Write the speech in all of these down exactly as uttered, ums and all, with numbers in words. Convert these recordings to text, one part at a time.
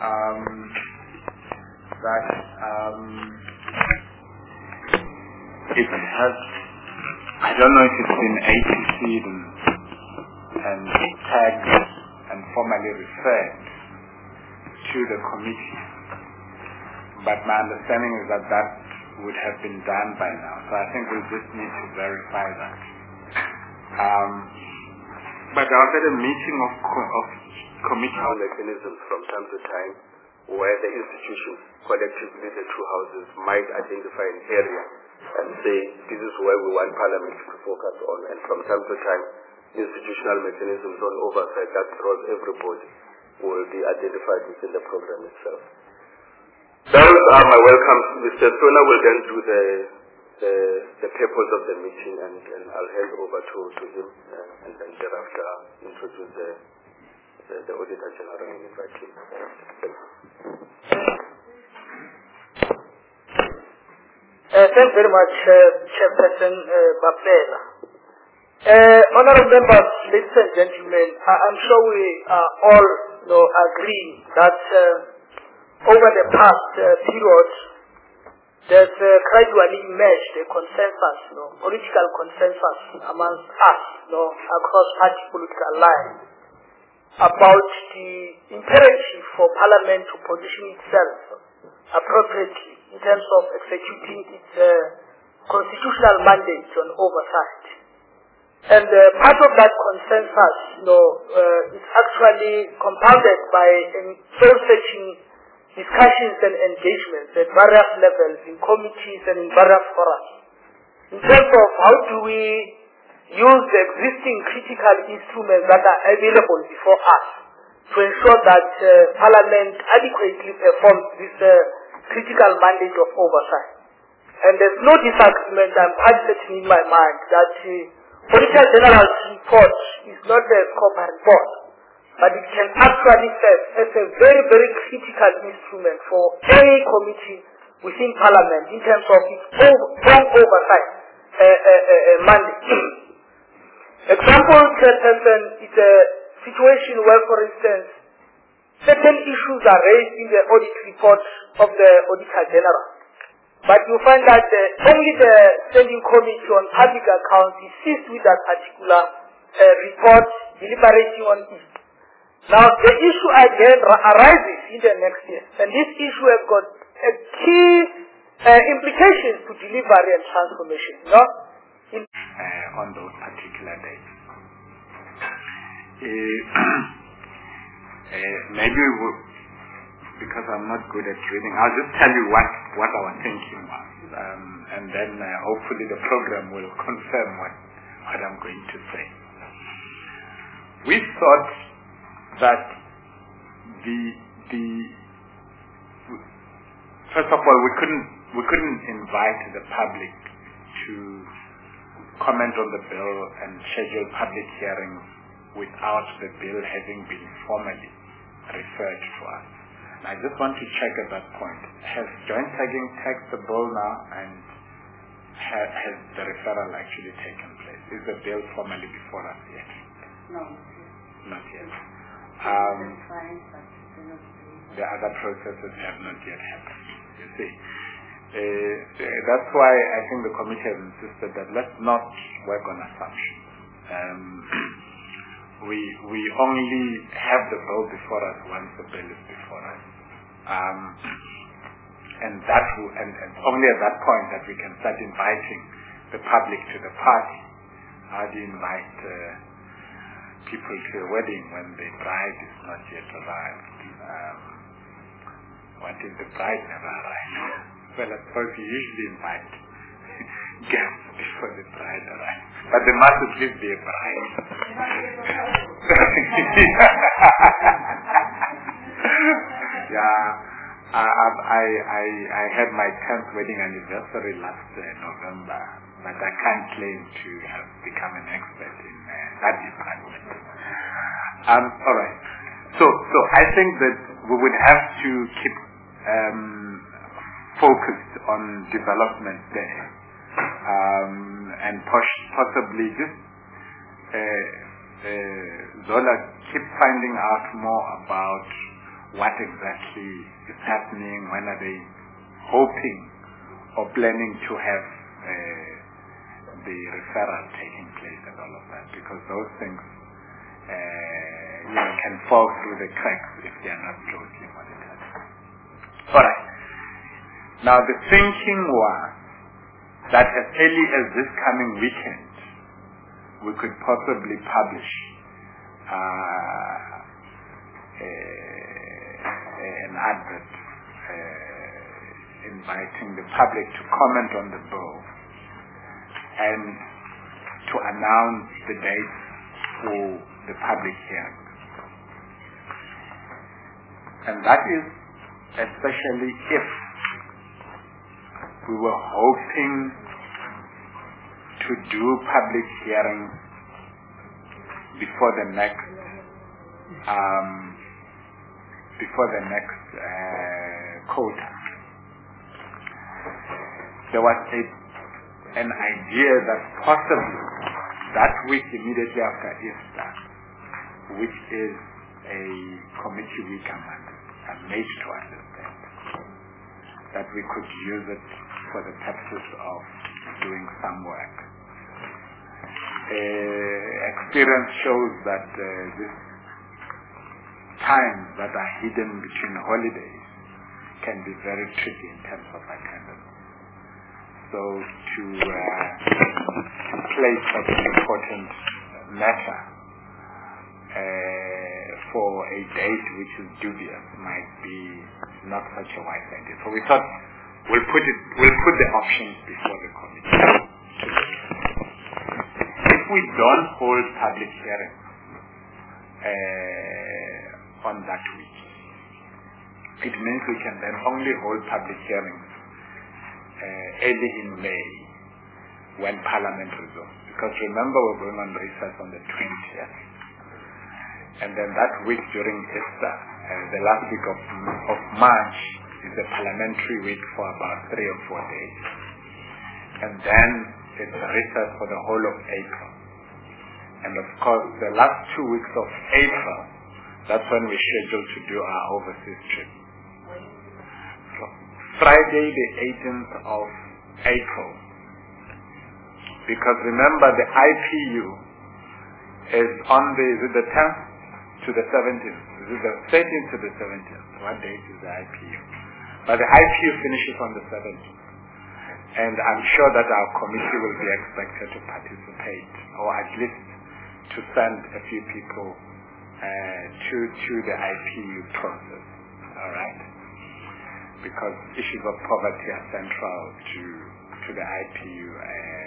um, that um, it has, I don't know if it's been A T C'd and, and tagged and formally referred to the committee, but my understanding is that that would have been done by now. So I think we just need to verify that. Um, but there was at a meeting of, co- of committee mechanisms from time to time where the institutions, collectively the two houses, might identify an area and say this is where we want Parliament to focus on, and from time to time institutional mechanisms on oversight that draws everybody will be identified within the program itself. Those are my welcomes. Mister Sona will then do the the, the purpose of the meeting, and, and I'll hand over to, to him, uh, and then thereafter introduce the, the, the Auditor General and invite him. Uh, thank you very much, uh, Chairperson uh, Bapela. Uh, honorable members, ladies and gentlemen, I, I'm sure we are all you know, agree that uh, over the past uh, period, there's uh, gradually emerged a consensus, you know, political consensus amongst us, you know, across party political lines, about the imperative for Parliament to position itself appropriately in terms of executing its uh, constitutional mandate on oversight. And uh, part of that consensus, you know, uh, is actually compounded by soul-searching discussions and engagements at various levels in committees and in various forums. In terms of how do we use the existing critical instruments that are available before us to ensure that uh, Parliament adequately performs this uh, critical mandate of oversight. And there's no disagreement, I'm quite certain in my mind, that uh, Auditor General's report is not a scope report, but it can actually serve as a very, very critical instrument for any committee within Parliament in terms of its own oversight uh, uh, uh, mandate. Example, Chairperson, is a situation where, for instance, certain issues are raised in the audit report of the Auditor General, but you find that uh, only the Standing Committee on Public Accounts is seized with that particular uh, report, deliberating on it. Now, the issue again arises in the next year, and this issue has got a key uh, implications to delivery and transformation, you know? In uh, on those particular days. Uh, uh, maybe we'll, because I'm not good at reading, I'll just tell you what, what our thinking was, um, and then uh, hopefully the program will confirm what, what I'm going to say. We thought that the the first of all we couldn't we couldn't invite the public to comment on the bill and schedule public hearings without the bill having been formally referred to us. And I just want to check at that point. Has joint tagging tagged the bill now, and ha has the referral actually taken place? Is the bill formally before us yet? No. Not yet. Um, the other processes have not yet happened, you see. Uh, that's why I think the committee has insisted that let's not work on assumptions. Um, we, we only have the bill before us once the bill is before us. Um, and, that will, and, and only at that point that we can start inviting the public to the party. How do you invite uh, people to a wedding when the bride is not yet arrived? Um, what if the bride never arrives? Well, I suppose you usually invite guests before the bride arrives. But there must at least be a bride. Yeah. I, I, I, I had my tenth wedding anniversary last uh, November, but I can't claim to have become an expert in uh, that department. Um, all right. So, so I think that we would have to keep um, focused on development there, um, and push, possibly just uh, uh, Zola keep finding out more about what exactly is happening, when are they hoping or planning to have uh, the referral taking place and all of that, because those things uh, you know, can fall through the cracks if they are not closely monitored. Alright. Now the thinking was that as early as this coming weekend we could possibly publish uh, a, an advert uh, inviting the public to comment on the bill and to announce the dates for the public hearing. And that is especially if we were hoping to do public hearings before the next um, before the next uh, quota. There was a, an idea that possibly that week immediately after Easter, which is a committee week a month, I'm made to understand, that we could use it for the purpose of doing some work. Uh, experience shows that uh, this times that are hidden between holidays can be very tricky in terms of attendance. So to, uh, to place such an important matter uh, for a date which is dubious might be not such a wise idea. So we thought we'll put it, we'll put the options before the committee. If we don't hold public hearings uh, on that week, it means we can then only hold public hearings uh, early in May when Parliament resumes. Because remember, we're going on recess on the twentieth. And then that week during Easter, uh, the last week of, of March, is a parliamentary week for about three or four days. And then it's a recess for the whole of April. And of course, the last two weeks of April, that's when we schedule to do our overseas trip. So Friday the eighteenth of April. Because remember, the I P U is on the, is it the tenth to the seventeenth? Is it the thirteenth to the seventeenth? What date is the I P U? But the I P U finishes on the seventeenth. And I'm sure that our committee will be expected to participate, or at least to send a few people uh, to, to the I P U process. Alright? Because issues of poverty are central to, to the I P U. Uh,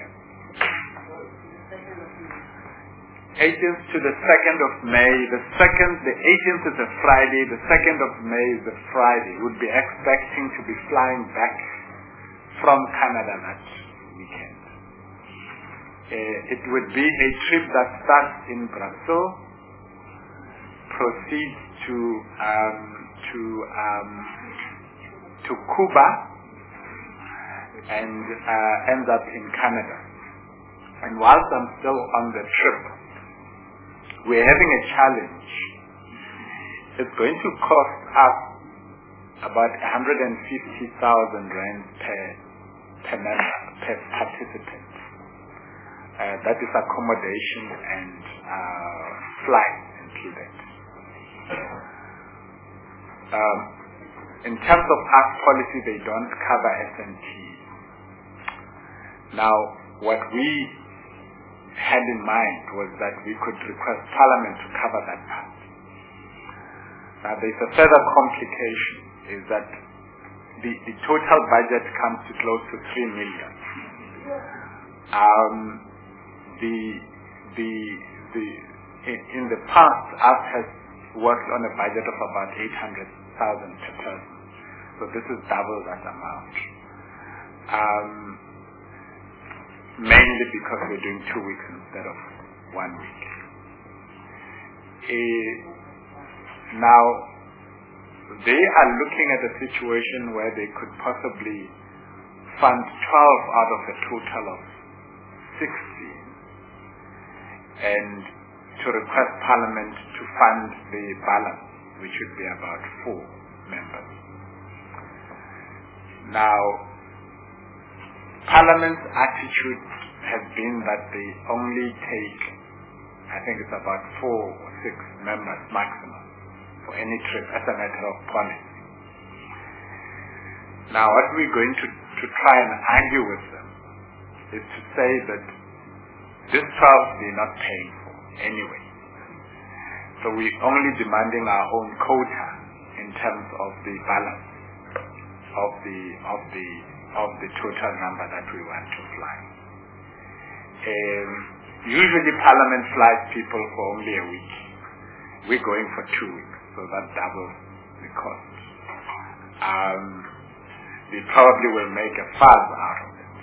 eighteenth to the second of May. The second, the eighteenth is a Friday. The second of May is a Friday. We'd be expecting to be flying back from Canada that weekend. Uh, it would be a trip that starts in Brazil, proceeds to um, to um, to Cuba, and uh, ends up in Canada. And whilst I'm still on the trip, we're having a challenge. It's going to cost us about one hundred fifty thousand rand per, per member, per participant. Uh, that is accommodation and uh, flight included. Um, in terms of ask policy, they don't cover S and T. Now, what we had in mind was that we could request Parliament to cover that part. Now there's a further complication, is that the, the total budget comes to close to three million. Um, the, the, the, in, in the past, U S has worked on a budget of about eight hundred thousand per person. So this is double that amount. Um, mainly because we're doing two weeks instead of one week. Uh, now, they are looking at a situation where they could possibly fund twelve out of a total of sixteen, and to request Parliament to fund the balance which would be about four members. Now, Parliament's attitude has been that they only take, I think it's about four or six members maximum for any trip as a matter of policy. Now, what we're going to, to try and argue with them is to say that this twelve they're not paying for anyway. So we're only demanding our own quota in terms of the balance of the of the of the total number that we want to fly. Um, usually Parliament flies people for only a week. We're going for two weeks, so that doubles the cost. Um, they probably will make a fuss out of it.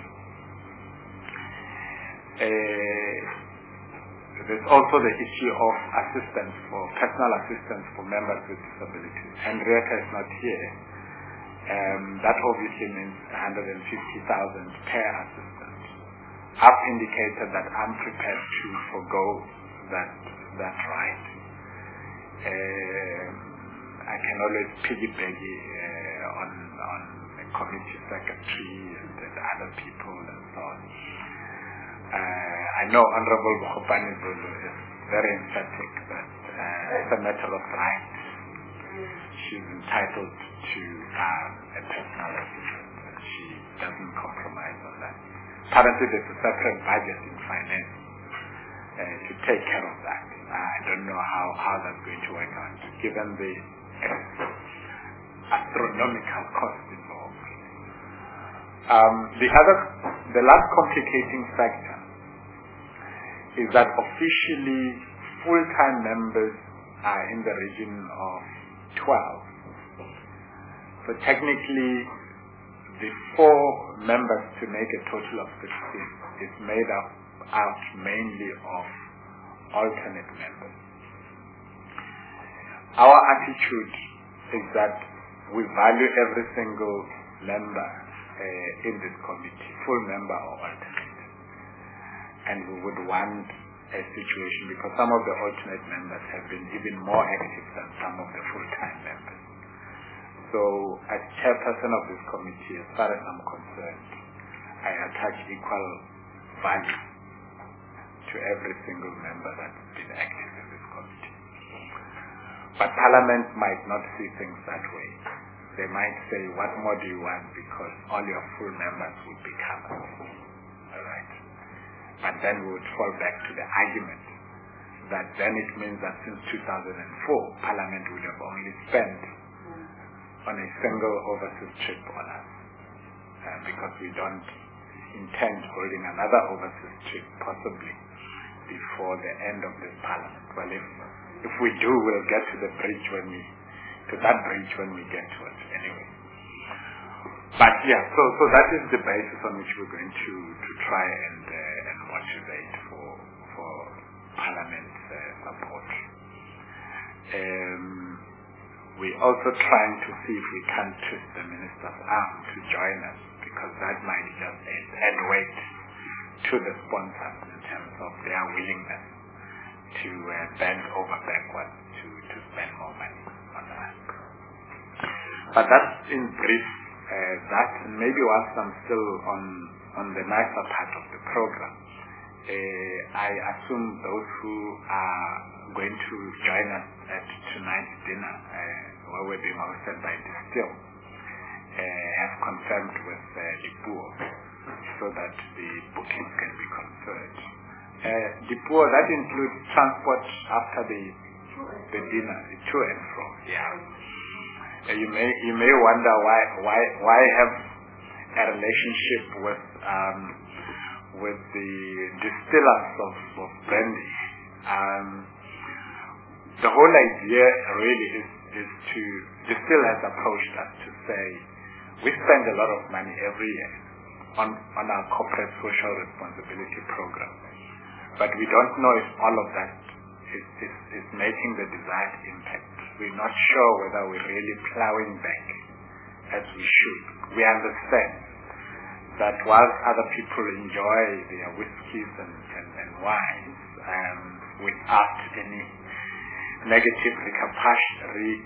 Uh, there's also the issue of assistance for personal assistance for members with disabilities. Henrietta is not here. Um, that obviously means one hundred fifty thousand per assistant. I've indicated that I'm prepared to forgo that that right. Um, I can always piggyback uh, on on the committee secretary and the other people and so on. Uh, I know Honorable Bokopane Zulu is very emphatic that uh, it's a matter of right. She's entitled to um, a personal assistant, and she doesn't compromise on that. Currently, there's a separate budget in finance uh, to take care of that. I don't know how, how that's going to work out, given the uh, astronomical costs involved. Um, the other, the last complicating factor is that officially full-time members are in the region of twelve. So technically, the four members to make a total of sixteen is made up out mainly of alternate members. Our attitude is that we value every single member uh, in this committee, full member or alternate. And we would want a situation, because some of the alternate members have been even more active than some of the full-time members. So, as chairperson of this committee, as far as I'm concerned, I attach equal value to every single member that's been active in this committee. But Parliament might not see things that way. They might say, what more do you want, because all your full members would be covered. All right. But then we would fall back to the argument that then it means that since two thousand four, Parliament would have only spent on a single overseas trip on us, uh, because we don't intend holding another overseas trip possibly before the end of this Parliament. Well, if if we do, we'll get to the bridge when we to that bridge when we get to it anyway. But yeah, so so that is the basis on which we're going to to try and uh, and motivate for for Parliament uh, support. Um, we're also trying to see if we can twist the minister's arm to join us, because that might just add, add weight to the sponsors in terms of their willingness to uh, bend over backwards to to spend more money on that. But that's in brief. Uh, that, and maybe whilst I'm still on on the nicer part of the program, uh, I assume those who are going to join us at tonight's dinner, uh, where we're being hosted by Distill, uh, have confirmed with uh, Dipuo, so that the bookings can be conferred. Uh, Dipuo, that includes transport after the the dinner, the to and from. Yeah. Uh, you may you may wonder why why why have a relationship with um, with the distillers of, of brandy. Um, the whole idea really is is to Distill has approached us to say we spend a lot of money every year on on our corporate social responsibility program, but we don't know if all of that is is, is making the desired impact. We're not sure whether we're really plowing back as we should. We understand that whilst other people enjoy their whiskies and, and, and wines um, without any negative repercussions,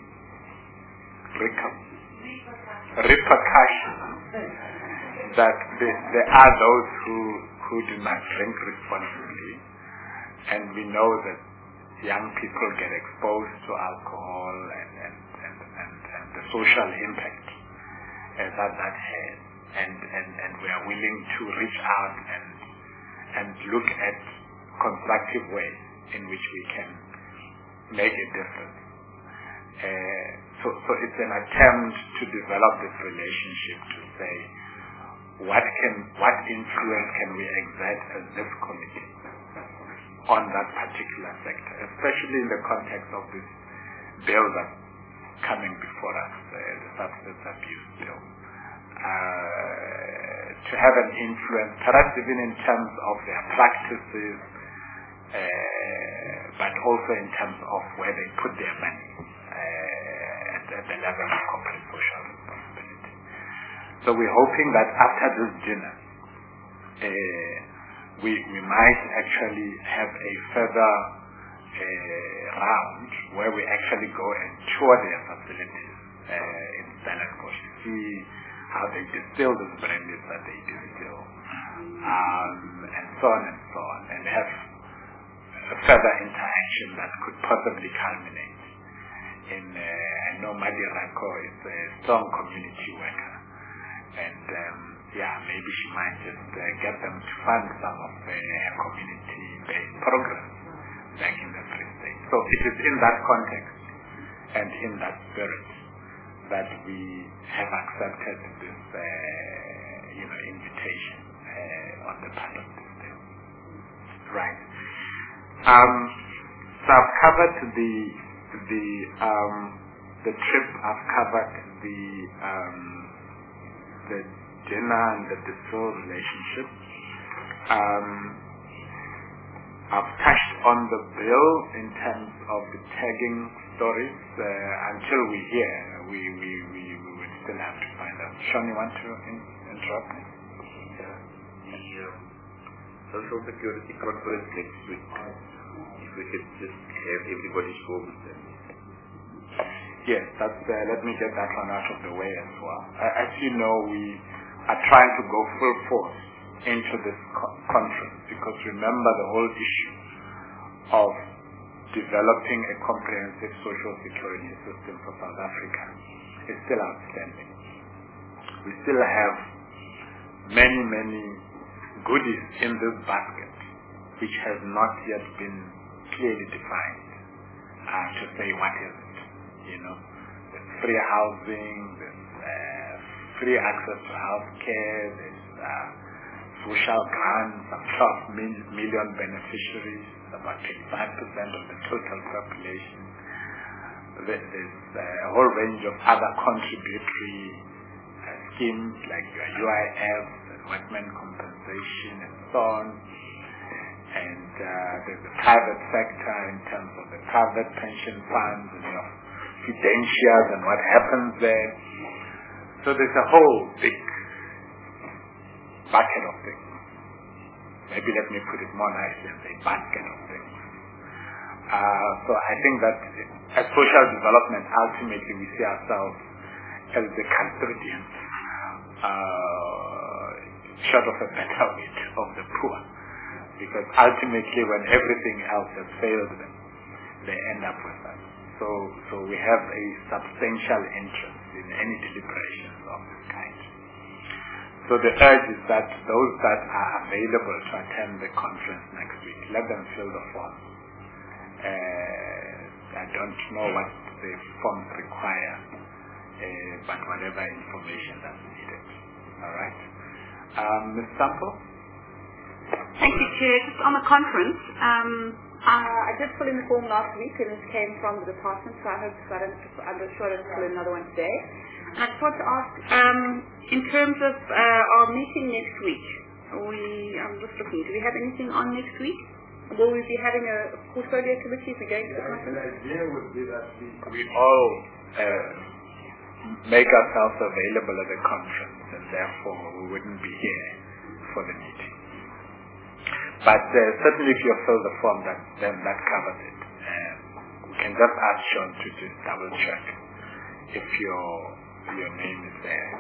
repercussions that there are those who, who do not drink responsibly, and we know that young people get exposed to alcohol and, and, and, and, and the social impact uh, that that has, and, and, and we are willing to reach out and and look at constructive ways in which we can make a difference. Uh, so, so it's an attempt to develop this relationship to say, what can, what influence can we exert as this committee on that particular sector, especially in the context of this bill that's coming before us, uh, the substance abuse bill. Uh, to have an influence, perhaps even in terms of their practices, uh, but also in terms of where they put their money uh, at, at the level of corporate social responsibility. So we're hoping that after this dinner, uh, we, we might actually have a further uh, round where we actually go and tour their facilities uh, in Stellenbosch, see how they distill the brandies that they distill, um, and so on and so on, and have a further interaction that could possibly culminate in, uh, I know Madi Rako is a strong community worker, and um, yeah, maybe she might just uh, get them to fund some of the community-based programs back in the Free State. So it is in that context and in that spirit that we have accepted this, uh, you know, invitation uh, on the part of this bill. Right. Um, so I've covered the the um, the trip. I've covered the um, the dinner and the distill relationship. Um, I've touched on the bill in terms of the tagging stories. Uh, until we hear, we, we, we, we would still have to find out. Sean, you want to in, interrupt me? Yeah. The um, Social Security Conference next week, if we could just have everybody show with them. Yes, that's, uh, let me get that one out of the way as well. Uh, as you know, we are trying to go full force into this co- conference, because remember, the whole issue of developing a comprehensive social security system for South Africa is still outstanding. We still have many, many goodies in this basket which has not yet been clearly defined uh, to say what is it. You know, there's free housing, there's uh, free access to health care, there's uh, social grants, some twelve million beneficiaries, about twenty-five percent of the total population. There's a whole range of other contributory uh, schemes like U I F, workmen compensation, and so on. And uh, there's the private sector in terms of the private pension funds and your fidentias and what happens there. So there's a whole big bucket of things. Maybe let me put it more nicely and say basket of things. Uh, so I think that as social development, ultimately we see ourselves as the custodians, uh, short of a better word, of the poor. Because ultimately when everything else has failed them, they end up with us. So, so we have a substantial interest in any deliberations of this kind. So the urge is that those that are available to attend the conference next week, let them fill the form. Uh, I don't know what the forms require, uh, but whatever information that's needed. All right. Um, Miz Sample? Thank you, Chair. Just on the conference, um, uh, I did fill in the form last week and it came from the department, so I hope that I'm sure I'll fill in another one today. And I just want to ask, um, in terms of uh, our meeting next week, we, I'm just looking, do we have anything on next week? Will we be having a portfolio committee if we're going to the conference? The idea would be that we, we all uh, make ourselves available at the conference, and therefore we wouldn't be here for the meeting. But uh, certainly if you fill the form, that, then that covers it. Uh, can just ask Sean to just double check if your your name is there,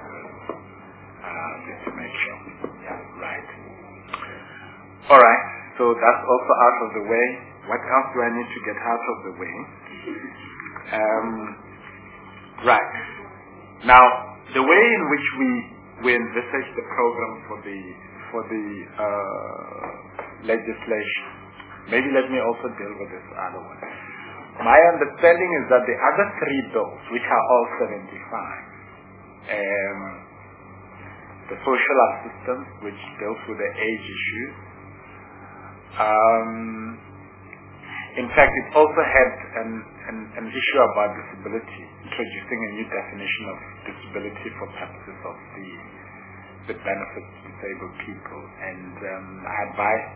uh, just to make sure. Yeah, right. All right. So that's also out of the way. What else do I need to get out of the way? Um, right. Now, the way in which we we envisage the program for the for the uh, legislation. Maybe let me also deal with this other one. My understanding is that the other three bills, which are all seventy-five, um, the social assistance, which deals with the age issues. Um, in fact, it also had an, an, an issue about disability, introducing a new definition of disability for purposes of the, the benefits to disabled people. And um, I advised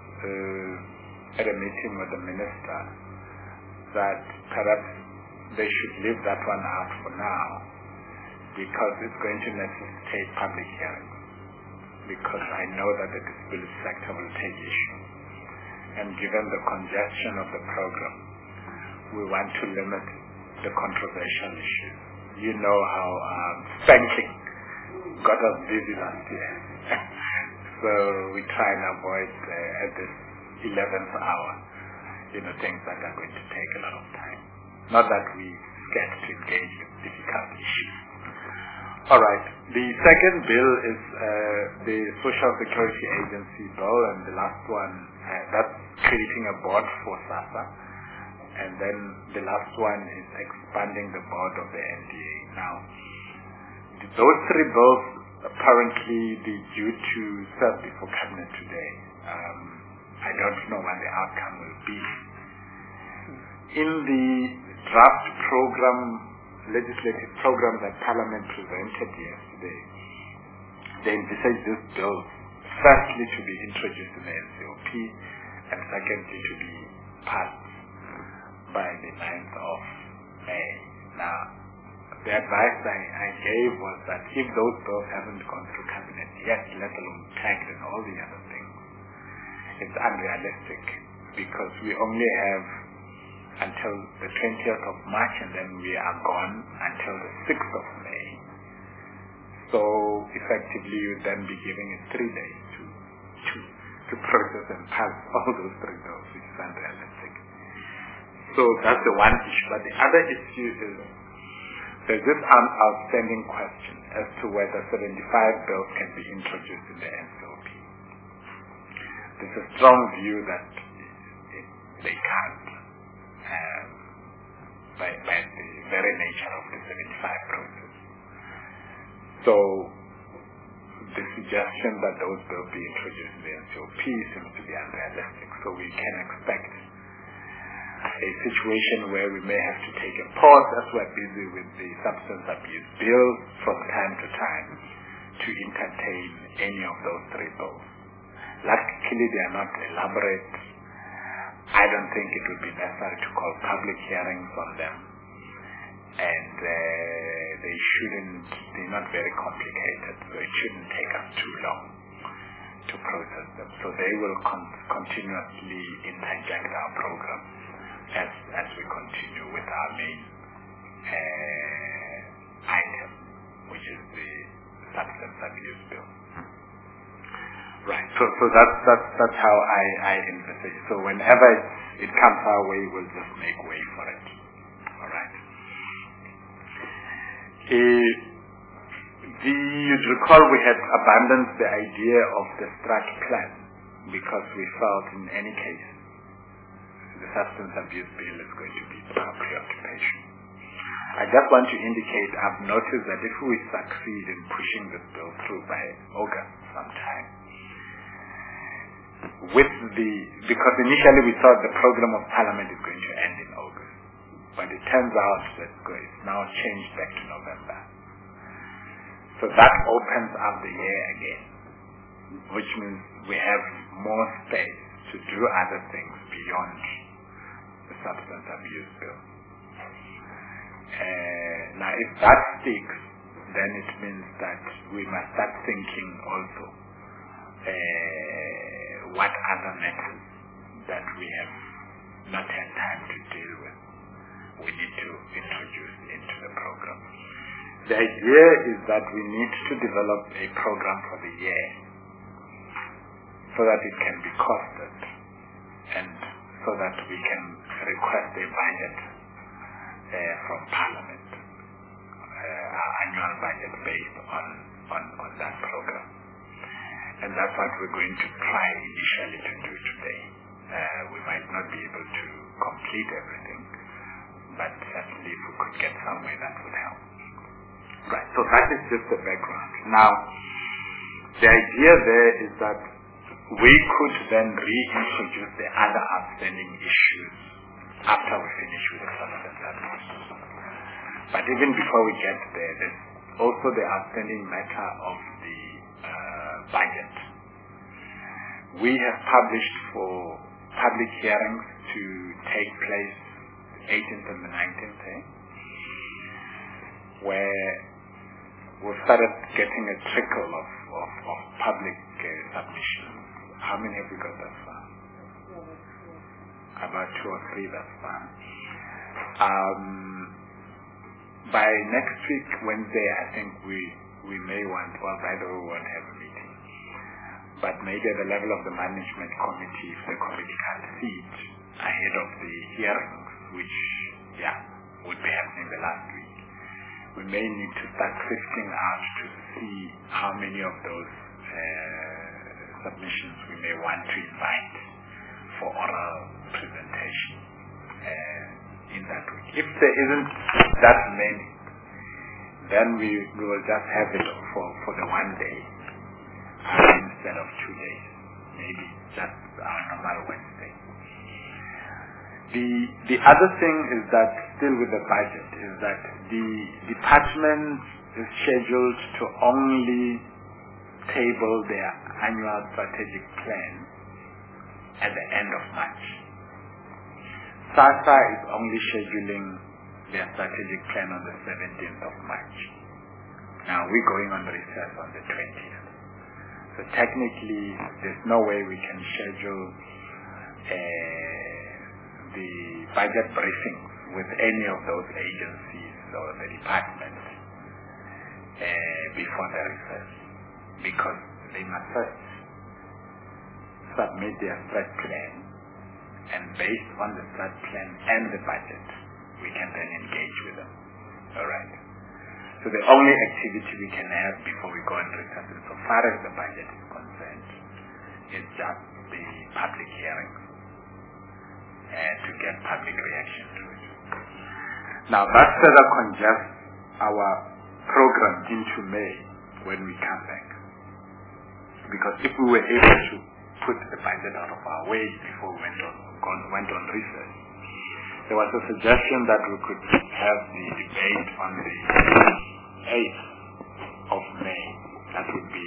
uh, at a meeting with the minister that perhaps they should leave that one out for now, because it's going to necessitate public hearings, because I know that the disability sector will take issue. And given the congestion of the program, we want to limit the controversial issues. You know how um, spanking got us busy last year. So we try and avoid uh, at this eleventh hour, you know, things that are going to take a lot of time. Not that we scared to engage in difficult issues. All right. The second bill is uh, the Social Security Agency bill, and the last one, uh, that's creating a board for SASSA. And then the last one is expanding the board of the N D A. Now, those three bills apparently be due to serve before Cabinet today. Um, I don't know what the outcome will be. In the draft program, legislative program that Parliament presented yesterday, they envisage this bill firstly to be introduced in the N C O P and secondly to be passed by the ninth of May. Now, the advice I, I gave was that if those bills haven't gone through Cabinet yet, let alone tagged and all the other things, it's unrealistic, because we only have until the twentieth of March, and then we are gone until the sixth of May. So effectively you would then be giving it three days to to, to process and pass all those three bills, which is unrealistic. So that's the one issue. But the other issue is there's this outstanding question as to whether seventy-five bills can be introduced in the N C O P. There's a strong view that it, they can't. Um, by, by the very nature of the seventy-five process. So the suggestion that those bills be introduced in the N C O P seems to be unrealistic. So we can expect a situation where we may have to take a pause as we're busy with the substance abuse bill from time to time to entertain any of those three bills. Luckily, they are not elaborate. I don't think it would be necessary to call public hearings on them, and uh, they shouldn't, they're not very complicated, so it shouldn't take us too long to process them. So they will con- continuously interject our program as, as we continue with our main uh, item, which is the substance abuse bill. Right. So, so that's that's that's how I I envisage. So whenever it, it comes our way, we'll just make way for it. All right. Uh, the, you'd recall we had abandoned the idea of the strat plan because we felt in any case the substance abuse bill is going to be our preoccupation. I just want to indicate I've noticed that if we succeed in pushing this bill through by August sometime, with the, because initially we thought the program of Parliament is going to end in August, but it turns out that it's now changed back to November. So that opens up the year again, which means we have more space to do other things beyond the substance abuse bill. Uh, now if that sticks, then it means that we must start thinking also uh, what other matters that we have not had time to deal with we need to introduce into the program. The idea is that we need to develop a program for the year so that it can be costed and so that we can request a budget uh, from Parliament, uh, our annual budget based on, on, on that program. And that's what we're going to try initially to do today. Uh, we might not be able to complete everything, but certainly if we could get somewhere that would help. Right, so that is just the background. Now, the idea there is that we could then reintroduce the other outstanding issues after we finish with the first and third process. But even before we get there, there's also the outstanding matter of the uh, budget. We have published for public hearings to take place the eighteenth and the nineteenth, eh? where we've started getting a trickle of, of, of public uh, submissions. How many have we got thus far? About two or three thus far. Um, by next week, Wednesday, I think we, we may want, well, by the way, we won't have a meeting. But maybe at the level of the management committee, if the committee can seat ahead of the hearings, which, yeah, would be happening the last week, we may need to start sifting out to see how many of those uh, submissions we may want to invite for oral presentation uh, in that week. If there isn't that many, then we, we will just have it for, for the one day uh, instead of two days. Maybe just our normal Wednesday. The, the other thing is that, still with the budget, is that the department is scheduled to only table their annual strategic plan at the end of March. SASSA is only scheduling their strategic plan on the seventeenth of March. Now we're going on recess on the twentieth. So technically, there's no way we can schedule uh, the budget briefings with any of those agencies or the departments uh, before the recess, because they must first submit their strat plan, and based on the strat plan and the budget, we can then engage with them. All right. So the only activity we can have before we go on recess, so far as the budget is concerned, is just the public hearings and to get public reaction to it. Now that further congests our program into May when we come back. Because if we were able to put the budget out of our way before we went on, gone, went on recess, there was a suggestion that we could have the debate on the eighth of May. That would be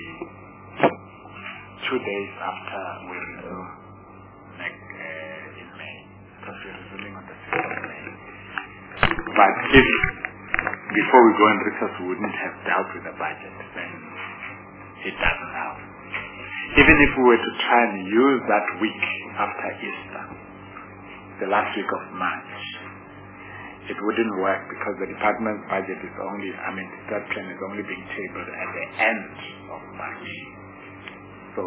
two days after we resume next, uh, in May. Because we're resuming on the sixth of May. But if before we go on recess we wouldn't have dealt with the budget, then it doesn't help. Even if we were to try and use that week after Easter, the last week of March, it wouldn't work because the department's budget is only, I mean, the strat plan is only being tabled at the end of March. So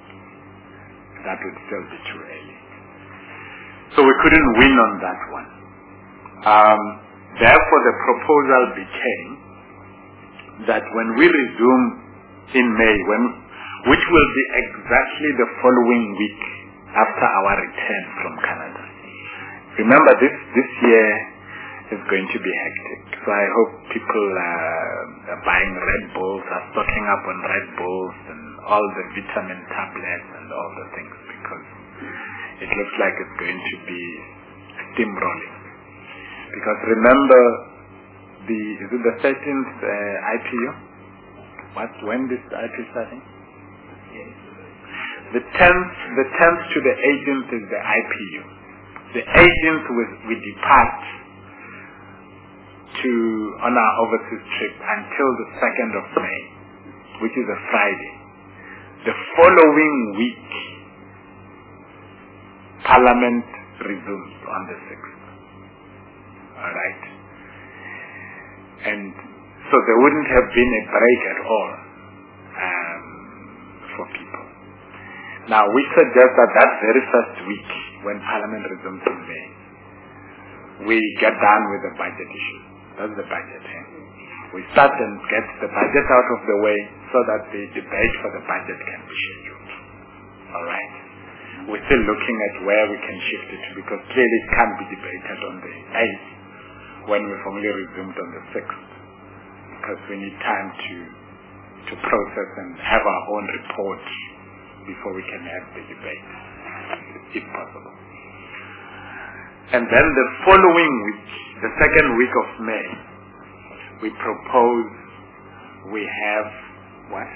that would still be too early. So we couldn't win on that one. Um, therefore, the proposal became that when we resume in May, when which will be exactly the following week after our return from Canada. Remember, this, this year is going to be hectic. So I hope people uh, are buying Red Bulls, are stocking up on Red Bulls and all the vitamin tablets and all the things, because it looks like it's going to be steamrolling. Because remember, the is it the thirteenth uh, I P U? What, when this I P U starting? The tenth, the tenth to the eighteenth is the I P U. The eighteenth we, we depart to on our overseas trip until the second of May, which is a Friday. The following week, Parliament resumes on the sixth. all right? And so there wouldn't have been a break at all um, for people. Now, we suggest that that very first week, when Parliament resumes in May, we get done with the budget issue. That's the budget. Eh? We start and get the budget out of the way so that the debate for the budget can be scheduled. All right? We're still looking at where we can shift it to, because clearly it can't be debated on the eighth when we formally resumed on the sixth, because we need time to to process and have our own report before we can have the debate, if possible. And then the following week, the second week of May, we propose we have what?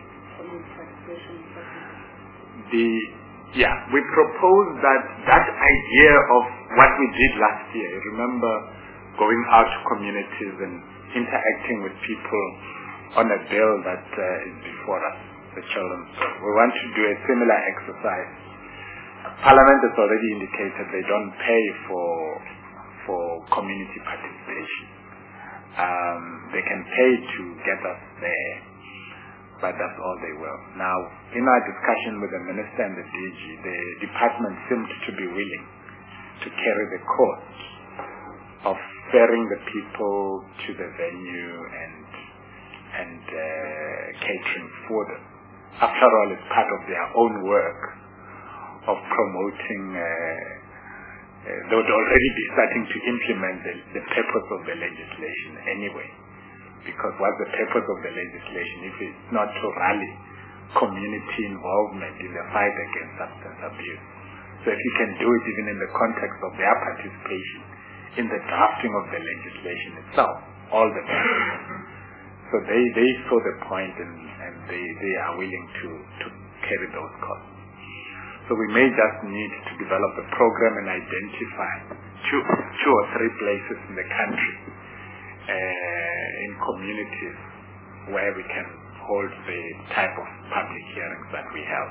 The yeah, we propose that that idea of what we did last year. Remember, going out to communities and interacting with people on a bill that uh, is before us, the children. We want to do a similar exercise. Parliament has already indicated they don't pay for for community participation. Um, they can pay to get us there, but that's all they will. Now, in our discussion with the Minister and the D G, the department seemed to be willing to carry the cost of ferrying the people to the venue and and uh, catering for them. After all, it's part of their own work of promoting. Uh, uh, they would already be starting to implement the, the purpose of the legislation anyway. Because what's the purpose of the legislation if it's not to rally community involvement in the fight against substance abuse? So if you can do it even in the context of their participation in the drafting of the legislation itself, all the better. So they, they saw the point, and, and they, they are willing to, to carry those costs. So we may just need to develop a program and identify two, two or three places in the country, uh, in communities, where we can hold the type of public hearings that we held.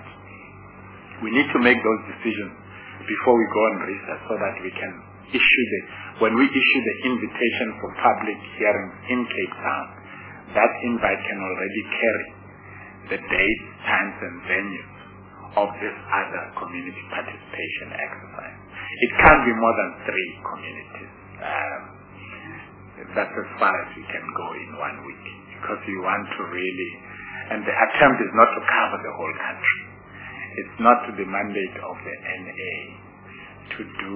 We need to make those decisions before we go on research, so that we can issue the, when we issue the invitation for public hearings in Cape Town, that invite can already carry the dates, times, and venues of this other community participation exercise. It can't be more than three communities. Um, that's as far as we can go in one week, because we want to really, and the attempt is not to cover the whole country. It's not the mandate of the N A to do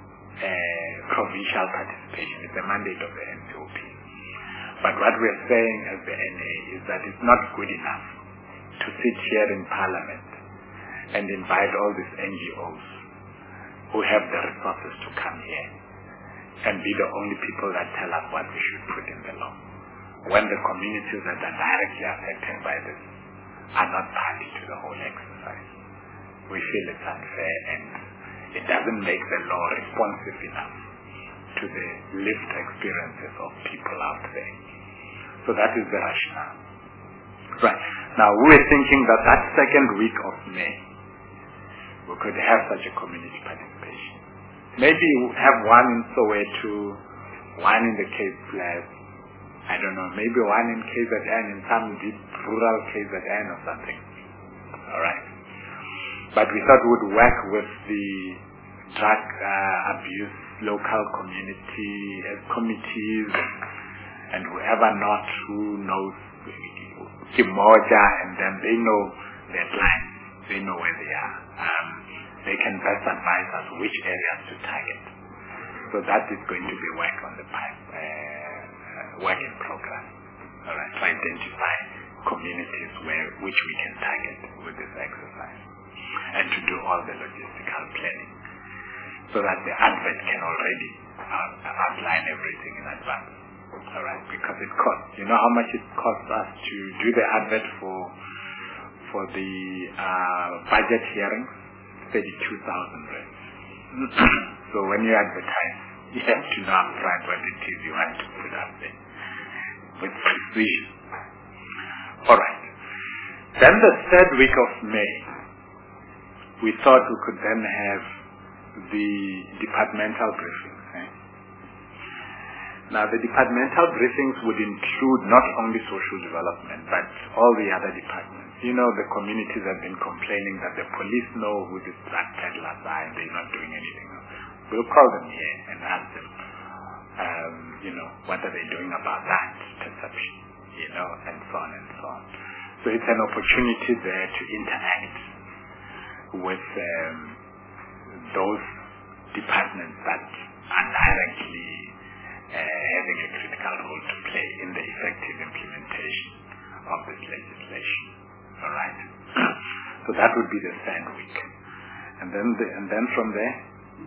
uh, provincial participation. It's the mandate of the N C O P. But what we're saying as the N A is that it's not good enough to sit here in Parliament and invite all these N G Os who have the resources to come here and be the only people that tell us what we should put in the law, when the communities that are directly affected by this are not party to the whole exercise. We feel it's unfair, and it doesn't make the law responsive enough to the lived experiences of people out there. So that is the rationale. Right. Now, we're thinking that that second week of May, we could have such a community participation. Maybe have one in Soweto, one in the Cape Flats, I don't know, maybe one in K Z N, in some deep rural K Z N or something. Alright. But we thought we'd work with the drug uh, abuse local community uh, committees and whoever not who knows Kimoja, and then they know their clients, they know where they are. Um, they can best advise us which areas to target. So that is going to be work on the pipe, uh, work in progress. All right, to identify communities where which we can target with this exercise, and to do all the logistical planning, so that the advert can already uh, outline everything in advance. All right, because it costs. You know how much it costs us to do the advert for for the uh, budget hearings? Thirty-two thousand rands. So when you advertise, you have to know upfront what it is you want to put up there with precision. All right. Then the third week of May, we thought we could then have the departmental briefings. Eh? Now, the departmental briefings would include not only social development, but all the other departments. You know, the communities have been complaining that the police know who the drug peddlers are and they're not doing anything. We'll call them here and ask them, um, you know, what are they doing about that perception, you know, and so on and so on. So it's an opportunity there to interact with um, those departments that are directly uh, having a critical role to play in the effective implementation of this legislation. All right. So that would be the third week, and then the, and then from there,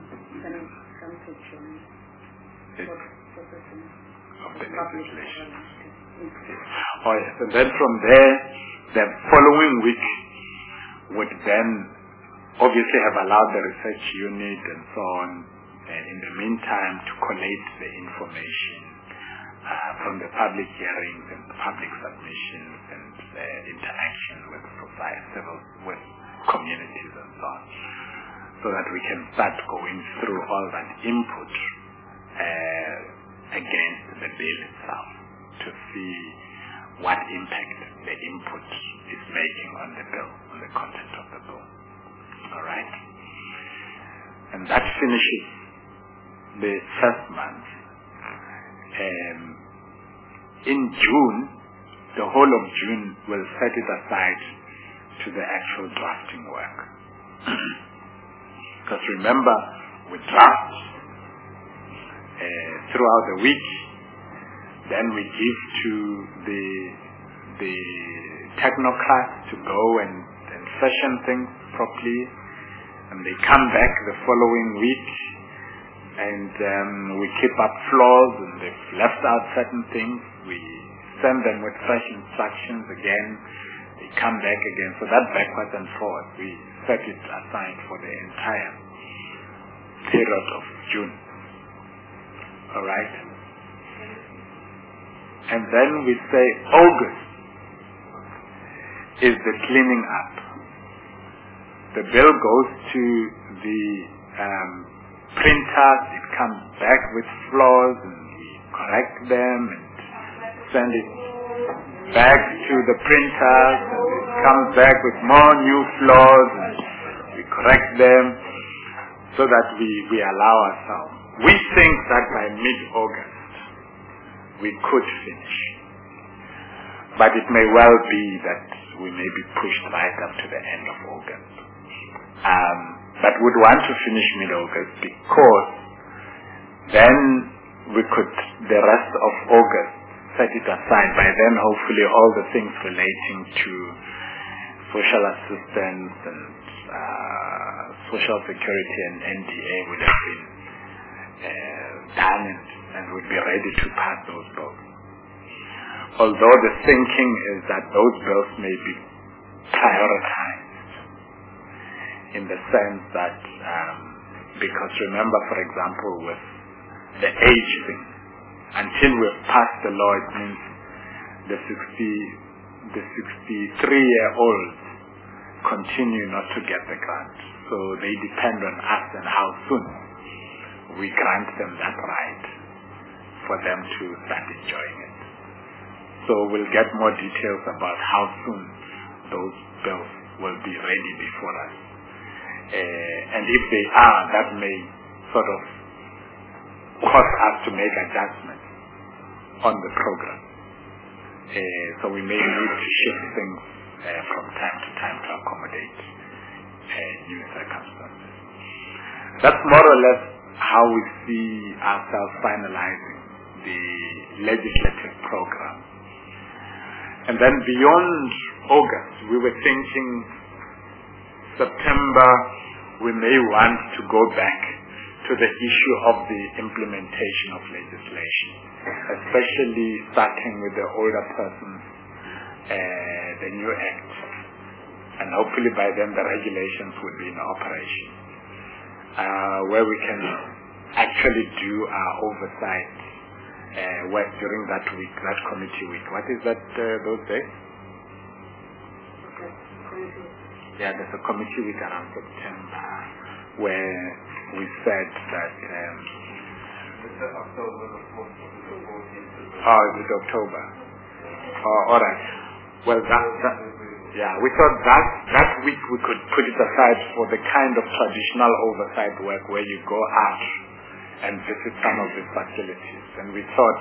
it, of the legislation. Oh yes, and then from there, the following week would then obviously have allowed the research unit and so on, uh, in the meantime, to collate the information uh, from the public hearings and public submissions and uh, interaction with society, civil, with communities and so on, so that we can start going through all that input uh, against the bill itself to see what impact the input is making on the bill, on the content of the bill. All right? And that finishes the first month. Um, in June, the whole of June will set it aside to the actual drafting work. Because remember, we draft uh, throughout the week, then we give to the the technocrats to go and, and session things properly, and they come back the following week, and um, we keep up flaws, and they've left out certain things. We send them with fresh instructions again. They come back again. So that backwards and forwards, we set it aside for the entire period of June. All right? And then we say August is the cleaning up. The bill goes to the um, printers, it comes back with flaws, and we correct them and send it back to the printers, and it comes back with more new flaws, and we correct them so that we, we allow ourselves. We think that by mid-August we could finish. But it may well be that we may be pushed right up to the end of August. Um, but we'd want to finish mid-August because then we could, the rest of August, set it aside. By then, hopefully, all the things relating to social assistance and uh, social security and N D A would have been uh, done, and, and would be ready to pass those bills. Although the thinking is that those bills may be prioritized in the sense that, um, because remember, for example, with the age thing, until we've passed the law, it means the sixty, the sixty-three-year-olds continue not to get the grant. So they depend on us and how soon we grant them that right for them to start enjoying it. So we'll get more details about how soon those bills will be ready before us. Uh, and if they are, that may sort of cause us to make adjustments on the program. Uh, so we may need to shift things uh, from time to time to accommodate uh, new circumstances. That's more or less how we see ourselves finalizing the legislative program. And then beyond August, we were thinking September, we may want to go back to the issue of the implementation of legislation, especially starting with the older persons, uh, the new act. And hopefully by then the regulations would be in operation, uh, where we can actually do our oversight uh, work during that week, that committee week. What is that, uh, those days? Yeah, there's a committee week around September where we said that um, Oh, is it October? Oh, all right. Well, that, that yeah, we thought that that week we could put it aside for the kind of traditional oversight work where you go out and visit some of the facilities. And we thought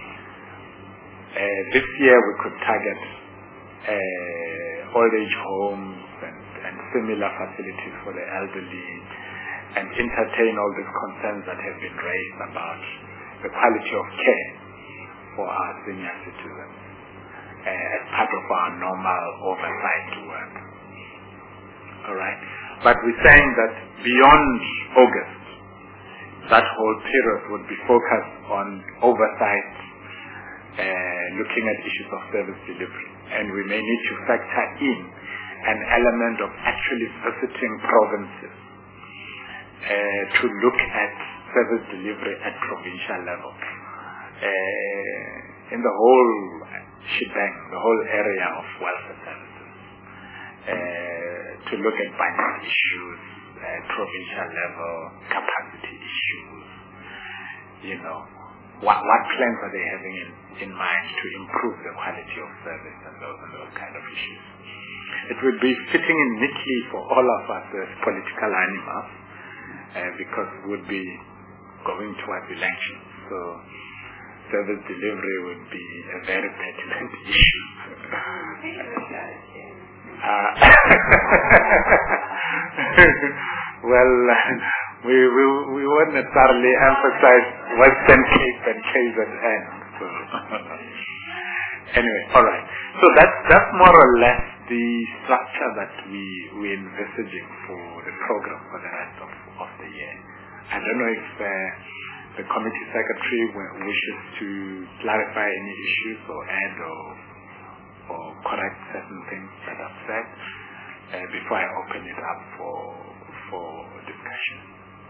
uh, this year we could target uh, old age homes and, and similar facilities for the elderly and entertain all these concerns that have been raised about the quality of care for our senior citizens uh, as part of our normal oversight work. All right? But we're saying that beyond August, that whole period would be focused on oversight, uh, looking at issues of service delivery. And we may need to factor in an element of actually visiting provinces uh, to look at service delivery at provincial level. Uh, in the whole shebang, the whole area of welfare services, uh, to look at budget issues, uh, provincial level, capacity issues, you know, what, what plans are they having in, in mind to improve the quality of service and those, and those kind of issues. It would be fitting in neatly for all of us as political animals, uh, because we would be going towards elections. So service delivery would be a very pertinent issue. uh, well, we, we we won't necessarily emphasize Western Cape and K Z N. So anyway, all right. So that's that's more or less the structure that we we're envisaging for the program for the rest of, of the year. I don't know if uh, the committee secretary wishes to clarify any issues or add or or correct certain things that I've said uh, before I open it up for for discussion.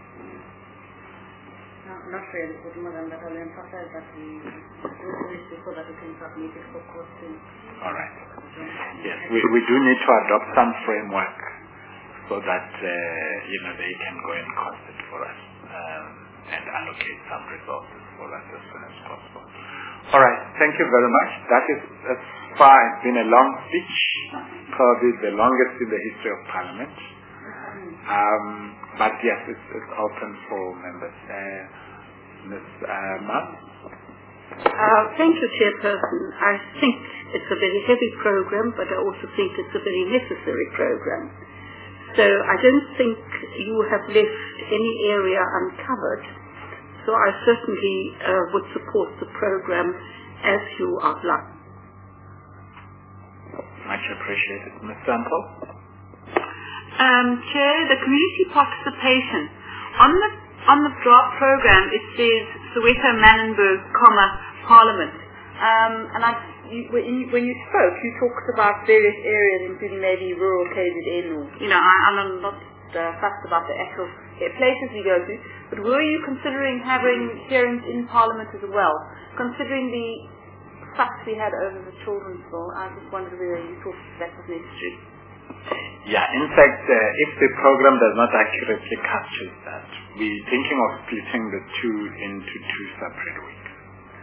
No, not really, but more than that, I'll emphasize that we do this so that we can submit it for questions. All right. Yes, we, we do need to adopt some framework so that uh, you know they can go and cost it for us um, and allocate some resources for us as soon as possible. All right. Thank you very much. That is as far. It's been a long speech, probably the longest in the history of Parliament. Um, but yes, it's, it's open for members. Uh, Miz Uh, Ma? Uh, thank you, Chairperson. I think it's a very heavy program, but I also think it's a very necessary program. So I don't think you have left any area uncovered. So I certainly uh, would support the program as you outlined. Much appreciated. Miz Sample? Um, Chair, the community participation. On the on the draft program, it says Soweto, Manenberg, comma, Parliament. Um, and I, you, when, you, when you spoke, you talked about various areas, including maybe rural K Z N or, you know, I, I'm not uh, fussed about the actual places we go to, but were you considering having hearings in Parliament as well? Considering the fuss we had over the children's bill, I just wondered whether you thought that was necessary. Yeah, in fact, uh, if the program does not accurately capture that, we're thinking of splitting the two into two separate weeks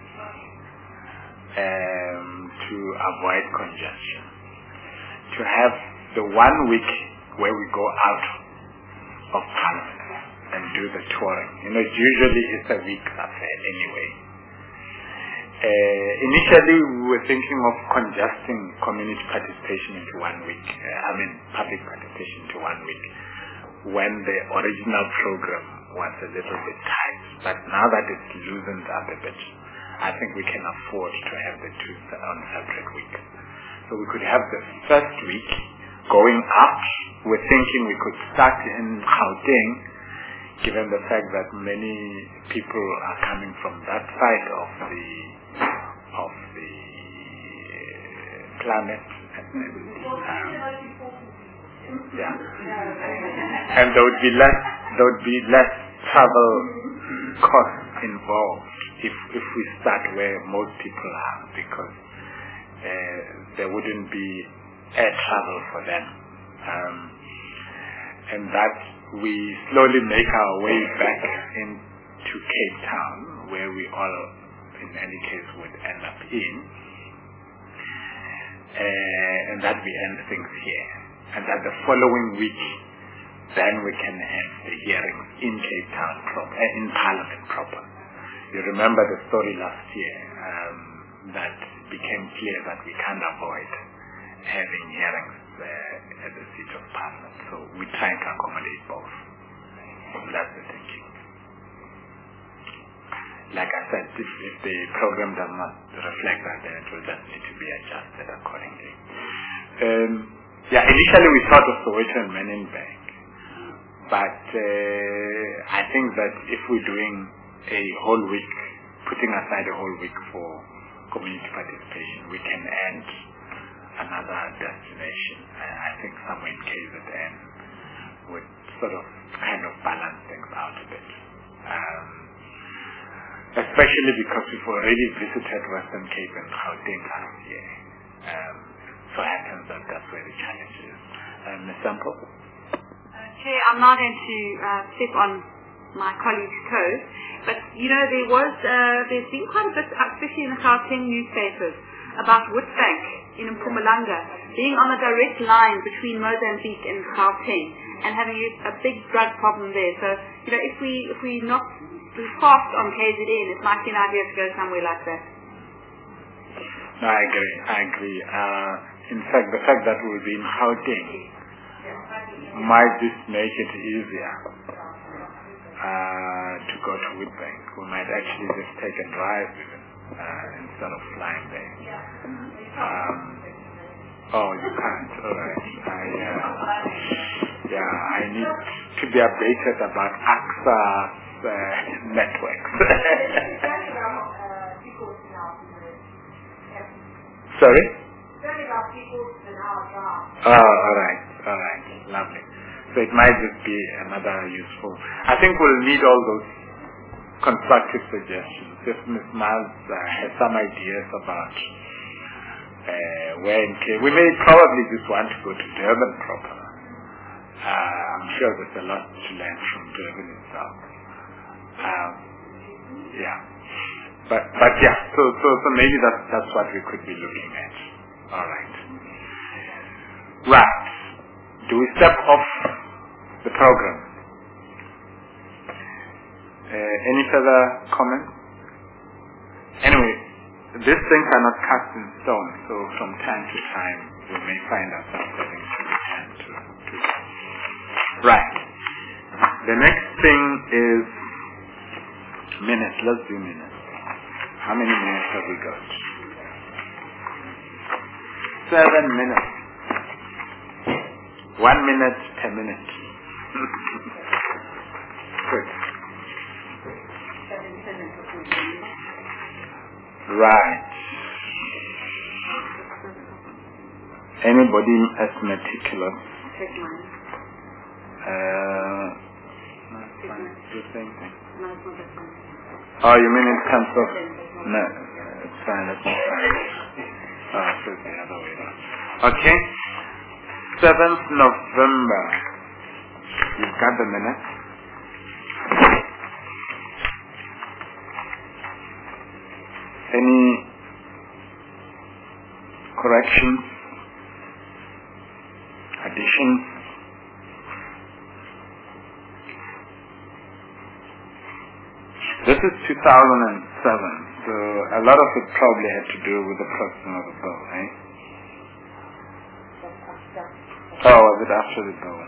um, to avoid congestion. To have the one week where we go out of Parliament and do the touring. You know, usually it's a week affair anyway. Uh, initially, we were thinking of congesting community participation into one week, uh, I mean public participation into one week, when the original program was a little bit tight. But now that it's loosened up a bit, I think we can afford to have the two on separate weeks. So we could have the first week going up. We're thinking we could start in Gauteng, given the fact that many people are coming from that side of the of the planet. Um, yeah, and there would be less there would be less travel costs involved if if we start where most people are, because uh, there wouldn't be air travel for them, um, and that we slowly make our way back in to Cape Town, where we all, in any case, would end up in, uh, and that we end things here. And that the following week, then we can end the hearings in Cape Town, proper, uh, in Parliament proper. You remember the story last year, um, that became clear that we can't avoid having hearings uh, at the seat of Parliament. So we try to accommodate both. That's the thinking. Like I said, if, if the program does not reflect that, then it will just need to be adjusted accordingly. Um, yeah, initially we thought of Soweto and Menenberg, but uh, I think that if we're doing a whole week, putting aside a whole week for community participation, we can end another destination. I think somewhere in K Z N would sort of kind of balance things out a bit. Um, especially because we've already visited Western Cape and Gauteng last year. Um, so it happens that that's where the challenge is. Um, Miz Sample? Uh, Chair, I'm not going to uh, step on my colleague's toes, but you know, there was, uh, there's been quite a bit, especially in the Gauteng newspapers, about Witbank in Mpumalanga being on a direct line between Mozambique and Gauteng and having a, a big drug problem there. So, you know, if we if we not do fast on K Z N, it might be an idea to go somewhere like that. No, I agree. I agree. Uh, in fact, the fact that we'll be in Gauteng might just make it easier uh, to go to Witbank. We might actually just take a drive even uh, instead of flying there. Um, oh, you can't. All right. I, uh, yeah, I need to be updated about AXA's uh, networks. Sorry? Oh, all right, all right, lovely. So it might just be another useful. I think we'll need all those constructive suggestions. If Miz Miles uh, has some ideas about uh, where in Cape, we may probably just want to go to Durban proper. Uh, I'm sure there's a lot to learn from Durban itself. Um, yeah, but but yeah. So so so maybe that's that's what we could be looking at. All right. Right. Do we step off the program? Uh, any further comments? Anyway, these things are not cast in stone, so from time to time we may find ourselves having to return to, to that. Right. The next thing is minutes. Let's do minutes. How many minutes have we got? Seven minutes. One minute per minute. Good. Right. Anybody as meticulous? Uh, no, it's fine. The same thing. Oh, you mean in terms of... No, it's fine. That's not fine. Oh, so it's the other way around. Okay. seventh November. You've got the minutes. Any corrections? Additions? This is two thousand seven, so a lot of it probably had to do with the crossing of the bow, eh? Oh, was it after the bow?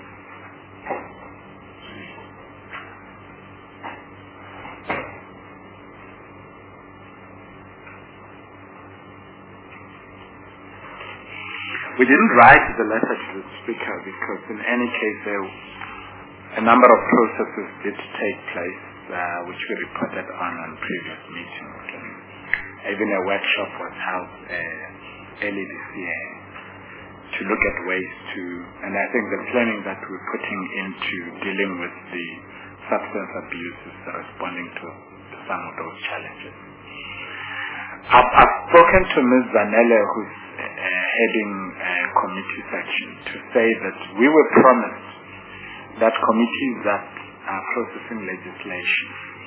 We didn't write the letter to the speaker because in any case there, a number of processes did take place uh, which we reported on on previous meetings. And even a workshop was held uh, early this year to look at ways to, and I think the planning that we're putting into dealing with the substance abuse is responding to, to some of those challenges. I've, I've spoken to Miz Zanele, who's uh, heading uh, committee section, to say that we were promised that committees that are processing legislation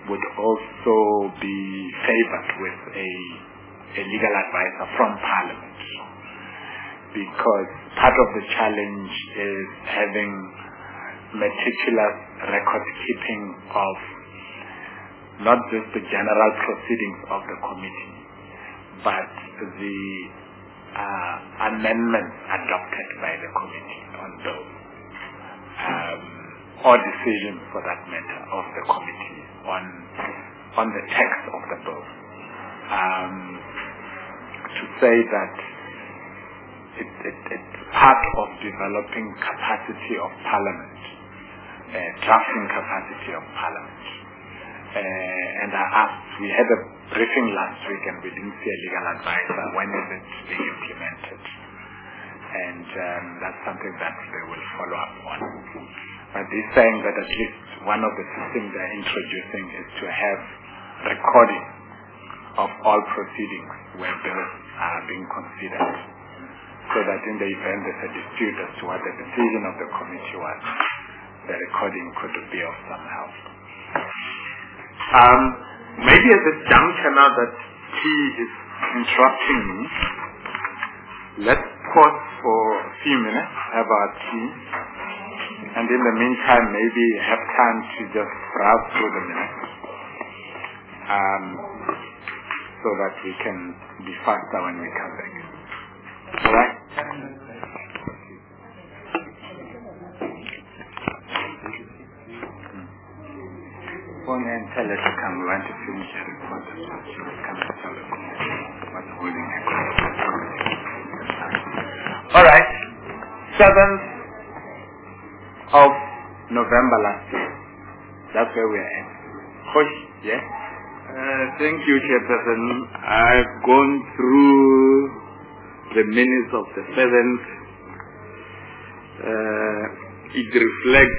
would also be favored with a, a legal advisor from Parliament, because part of the challenge is having meticulous record keeping of not just the general proceedings of the committee, but the uh, amendments adopted by the committee on those, um, or decisions for that matter of the committee on on the text of the bill. Um, to say that it, it, it's part of developing capacity of Parliament, uh, drafting capacity of Parliament. Uh, and I asked, we had a briefing last week and we didn't see a legal advisor. When is it being implemented? And um, that's something that they will follow up on. But they're saying that at least one of the systems they're introducing is to have recording of all proceedings where bills are being considered, so that in the event there's a dispute as to what the decision of the committee was, the recording could be of some help. Um, maybe at this juncture, now that he is interrupting me, let's pause for a few minutes, have our tea, and in the meantime maybe have time to just browse through the minutes, um, so that we can be faster when we come back. All right? Phone and tell her to come. We want to finish a report. She will come and tell us what's holding her. All right. seventh of November last year. That's where we are at. Khosh, yes? Uh, thank you, Chairperson. I've gone through the minutes of the seventh. Uh, it reflects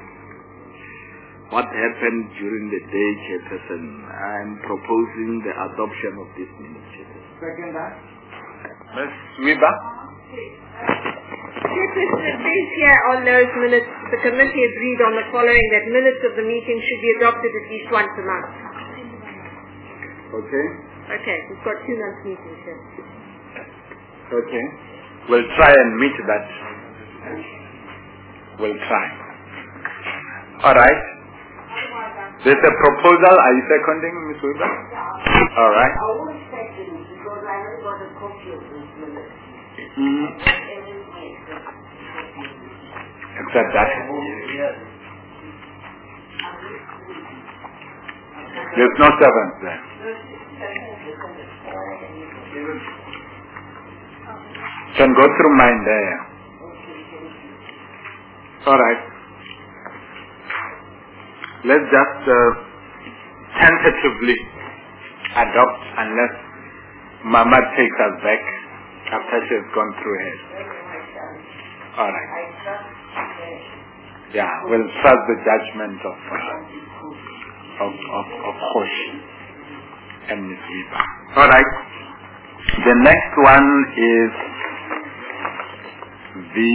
what happened during the day, Chairperson. I'm proposing the adoption of this minute, Chairperson. Second that. Miz Weber? Chairperson, it says here on those minutes, the committee agreed on the following, that minutes of the meeting should be adopted at least once a month. Okay. Okay, we've got two months meetings here. Okay. We'll try and meet that. We'll try. All right. There's a proposal. Are you seconding, Miz Weber? All right. I won't second it because I haven't got a copy of this minute. Mm. Except that. There's no seventh there. Can go through mine there. All right. Let's just uh, tentatively adopt, unless Mama takes us back after she has gone through hers. All right. Yeah, we'll trust the judgment of uh, of of, of Khosh and Miz Weber. All right. The next one is the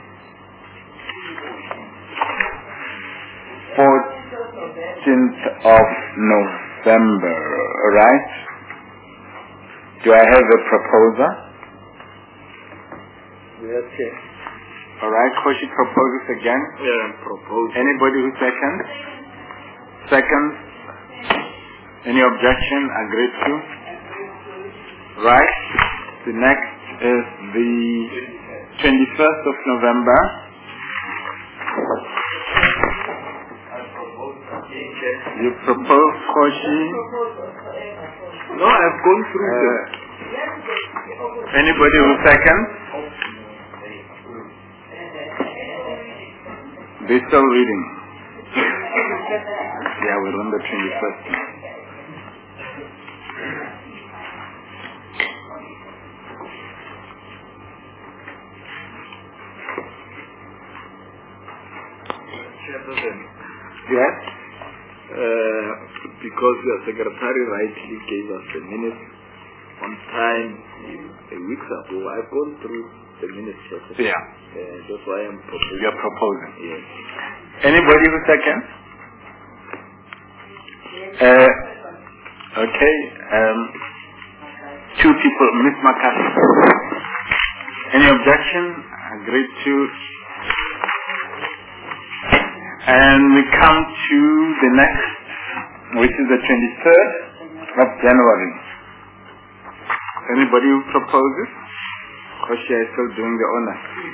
fourteenth of November, right? Do I have a proposer? Yes, Chair. All right, Khoshi proposes again. Yeah, propose. Anybody who seconds? Seconds? Any objection? Agreed to? Right. The next is the twenty-first of November. You propose, Khoshi? No, I've gone through uh, them. Anybody who seconds? They're still reading. Yeah, we're on the twenty-first. Yes? Uh, because your secretary rightly gave us the minutes on time a week ago, I've gone through the minutes. Yeah. Uh, that's why I'm proposing. You're proposing. Yes. Anybody who seconds? Uh, okay. Um, two people, Miss McCarthy. Any objection? Agreed to. And we come to the next, which is the twenty-third of January. Anybody who proposes? Koshia is still doing the honor.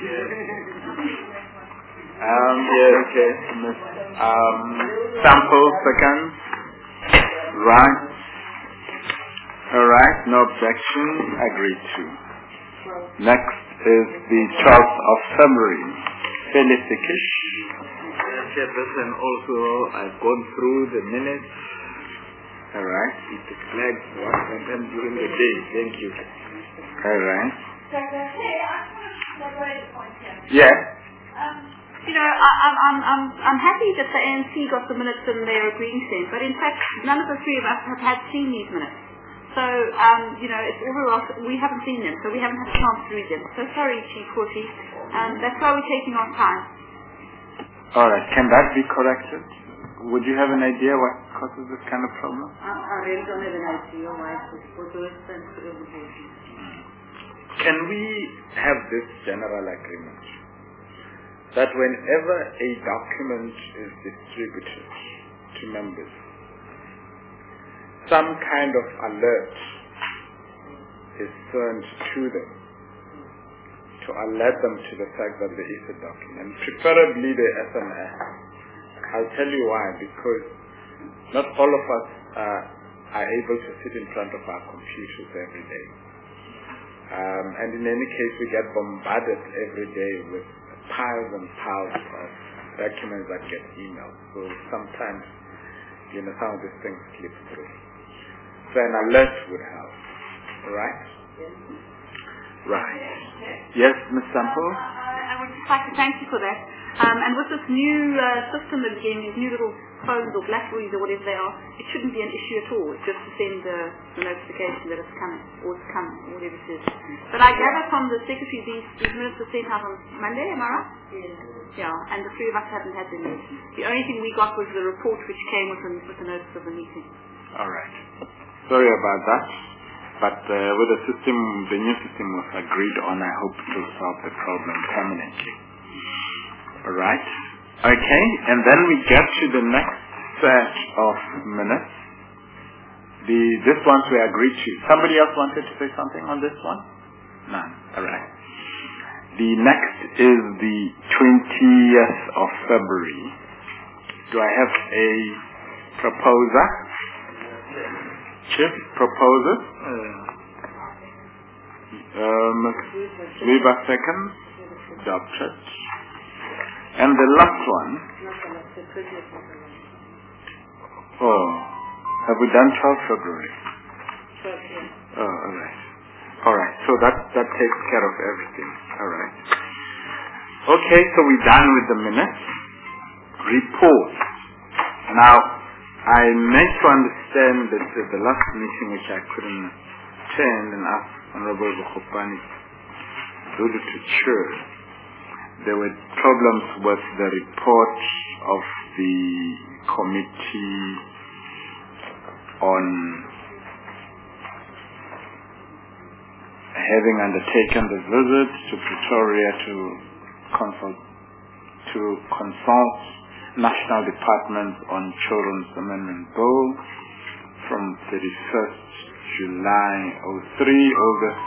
Um, yeah, okay. Um, sample second. Right. Alright, no objection. Agreed to. Next is the twelfth of February. Phyllis Sikish. Chairperson, also I've gone through the minutes. Alright. It declared what happened during the day. Thank you. Alright. Hey, I just want to raise a point here. Yeah. Um, you know, I, I'm, I'm, I'm, I'm happy that the A N C got the minutes and they're agreeing to them, but in fact, none of the three of us have had seen these minutes. So, um, you know, it's overall, we haven't seen them, so we haven't had a chance to read them. So sorry, Chief Forty. Um, that's why we're taking our time. Alright, can that be corrected? Would you have an idea what causes this kind of problem? I, I really don't have an idea why it's for those sensitive. Can we have this general agreement that whenever a document is distributed to members, some kind of alert is sent to them to alert them to the fact that there is a document, preferably the S M S. I'll tell you why, because not all of us are, are able to sit in front of our computers every day. Um, and in any case, we get bombarded every day with piles and piles of documents that get emailed. So sometimes, you know, some of these things slip through. So an alert would help. Right? Right. Yes, Miz Sample? I would just like to thank you for that. Um, and with this new uh, system that again, these new little phones or Blackberries or whatever they are, it shouldn't be an issue at all. It's just to send the, the notification that it's coming, or it's coming, or whatever it is. But I gather from the secretary these, these minutes were sent out on Monday, am I right? Yeah. Yeah, and the three of us haven't had them yet. The only thing we got was the report which came with the, with the notice of the meeting. All right. Sorry about that. But uh, with the system, the new system was agreed on, I hope to solve the problem permanently. Alright. Okay, and then we get to the next set of minutes. The this ones we agreed to. Somebody else wanted to say something on this one? None. Alright. The next is the twentieth of February. Do I have a proposer? Chief proposes? Um, Weber seconds. Doctor. And the last one. Oh, have we done twelfth of February? Oh, alright. Alright, so that, that takes care of everything. Alright. Okay, so we're done with the minutes. Report. Now, I meant to understand that uh, the last meeting which I couldn't attend and ask Honorable Bukhopani alluded to church. There were problems with the report of the committee on having undertaken the visit to Pretoria to consult to consult National Department on Children's Amendment Bill from thirty-first July oh three, August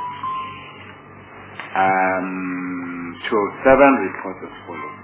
um, two oh seven, report as follows.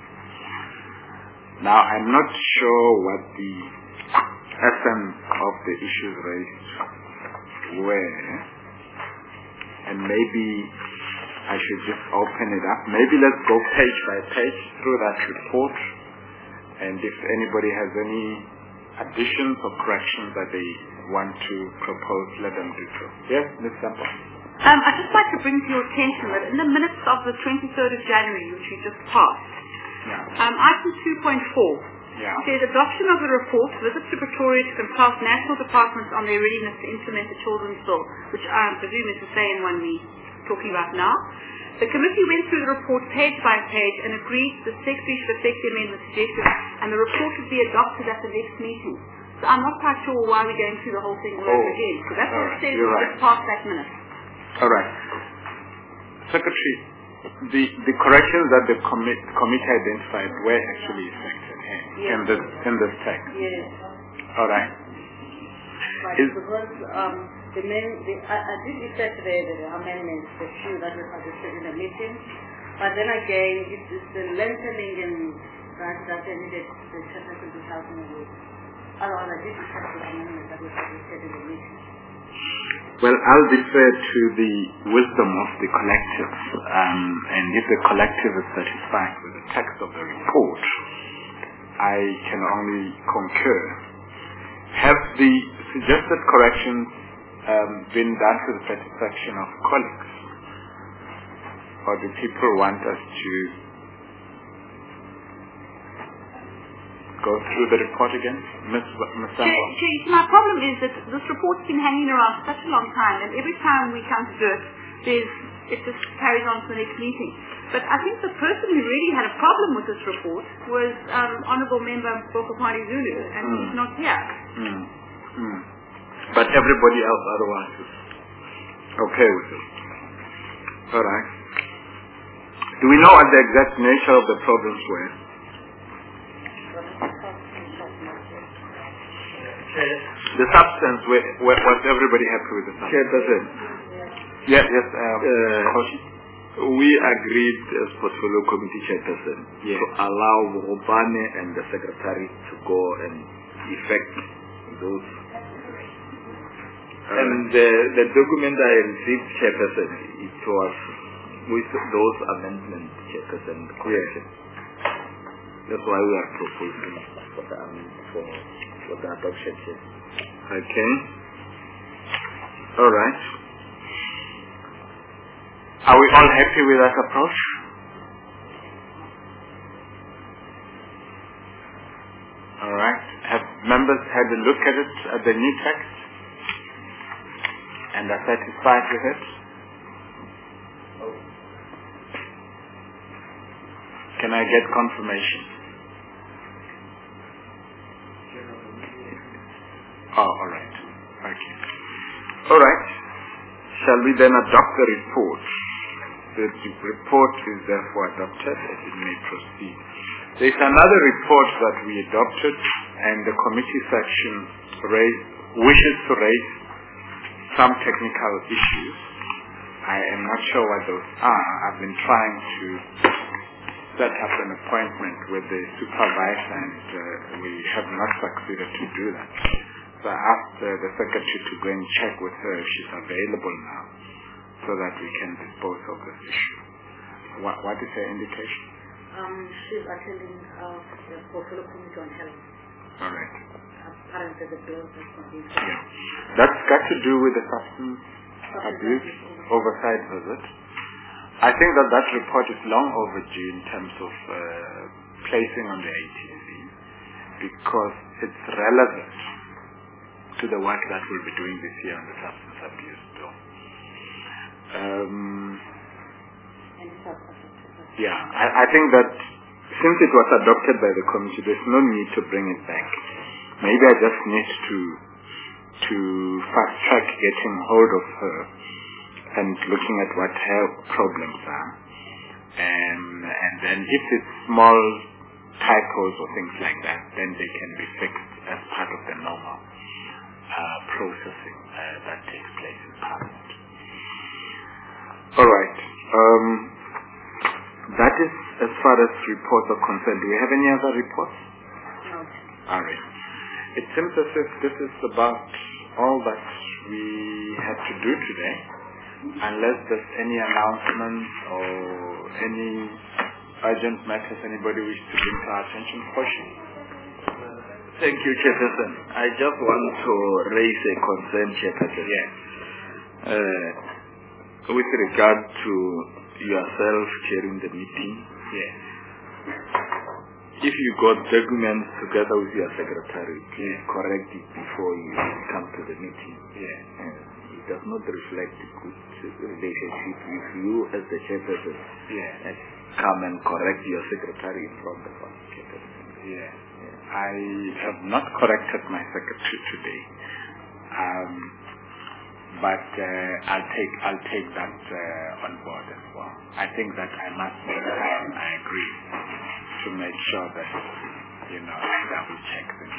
Now, I'm not sure what the essence of the issues raised were, and maybe I should just open it up. Maybe let's go page by page through that report, and if anybody has any additions or corrections that they want to propose, let them do so. Yes, Miz Sample? Um, I'd just like to bring to your attention that in the minutes of the twenty-third of January, which we just passed, yeah. um, item two point four yeah. says adoption of the report, visit to Pretoria to consult national departments on their readiness to implement the Children's Bill, which I presume is the same one we're talking about now. The committee went through the report page by page and agreed the secretary should effect the amendment suggested, and the report would be adopted at the next meeting. So I'm not quite sure why we're going through the whole thing all Oh, over again. So that's what alright, it says you're just right. past that minute. All right. Secretary, the, the corrections that the commi- committee identified were actually effected here Yes. in this in this text. Yes. All right. But Is- because um, the main, the, I, I did effect the, the amendments, the few that were suggested in the meeting, but then again, it is the lengthening and that, that I needed the chairperson to help me with. Otherwise, I did effect the amendments that were suggested in the meeting. Well, I'll defer to the wisdom of the collective, um, and if the collective is satisfied with the text of the report, I can only concur. Have the suggested corrections um, been done to the satisfaction of colleagues? Or do people want us to go through the report again? Miz Miz Chair, Chair, my problem is that this report's been hanging around such a long time, and every time we come to do it, there's, it just carries on to the next meeting. But I think the person who really had a problem with this report was um, Honourable Member Bokopani Zulu, and Mm. he's not here. Mm. Mm. But everybody else otherwise is okay with it. All right. Do we know what the exact nature of the problems were? The substance, were, were, was everybody happy with the substance? Chairperson, Yes, yes. Um, Uh, Koshi? we agreed as portfolio committee chairperson Yes. to allow Rubane and the secretary to go and effect those. And the, the document I received, chairperson, it was with those amendments, chairperson, correction. That's why we are proposing for the amendment for, for the adoption, chair. Okay. All right. Are we all happy with that approach? All right. Have members had a look at it, at the new text, and are satisfied with it? Can I get confirmation? Oh, all right. Okay. All right. Shall we then adopt the report? The report is therefore adopted and it may proceed. There is another report that we adopted, and the committee section raise, wishes to raise some technical issues. I am not sure what those are. I've been trying to set up an appointment with the supervisor, and uh, we have not succeeded to do that. So I asked uh, the secretary to go and check with her if she's available now, so that we can dispose of this issue. What, what is her indication? Um, she's attending uh, the portfolio committee on health. All right. Apparently the bill is complete. Yeah. That's got to do with the substance abuse oversight visit. I think that that report is long overdue in terms of uh, placing on the A T C, because it's relevant to the work that we'll be doing this year on the substance abuse bill. Um, yeah, I, I think that since it was adopted by the committee, there's no need to bring it back. Maybe I just need to to fast track getting hold of her and looking at what her problems are, and and then if it's small typos or things like that, then they can be fixed as part of the normal uh, processing uh, that takes place in Parliament. All right. Um, that is as far as reports are concerned. Do we have any other reports? No. All right. It seems as if this is about all that we had to do today, unless there's any announcements or any urgent matters anybody wishes to bring to our attention. Question? Thank you, Chairperson. I just want to raise a concern, Chairperson. Yes. Uh, with regard to yourself chairing the meeting. Yes. If you got documents together with your secretary, please correct it before you come to the meeting. Yes. Uh, it does not reflect a good relationship if you, as the chairperson, Yes. uh, come and correct your secretary in front of us. Yes. I have not corrected my secretary today, um, but uh, I'll take I'll take that uh, on board as well. I think that I must make time. I agree to make sure that you know I double check this.